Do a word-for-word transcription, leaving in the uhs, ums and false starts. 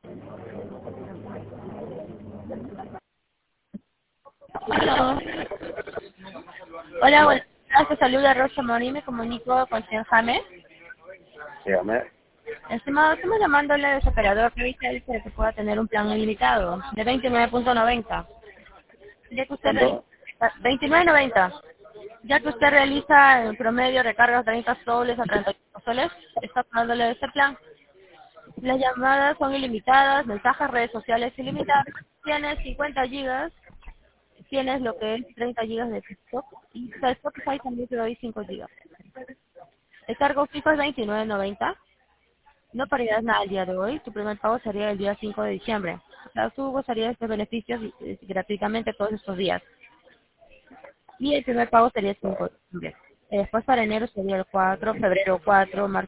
Hola, hola, buenas tardes. Te saluda Rosa Mori, me comunico con señor James. Dígame. Estimado, estamos llamándole de su operador Retail para que pueda tener un plan ilimitado de veintinueve punto noventa. Ya que usted realiza ¿Cuánto? veintinueve noventa. Ya que usted realiza en promedio recargas de treinta soles a treinta y cinco soles, está pagándole este plan. Las llamadas son ilimitadas, mensajes, redes sociales ilimitadas. Tienes cincuenta gigas, tienes lo que es treinta gigas de TikTok y de Spotify también te doy cinco gigas. El cargo fijo es veintinueve noventa. No pagarás nada el día de hoy. Tu primer pago sería el día cinco de diciembre. O sea, tú gozarías de estos beneficios eh, gratuitamente todos estos días. Y el primer pago sería el cinco de diciembre. Eh, Después para enero sería el cuatro, febrero cuatro, marzo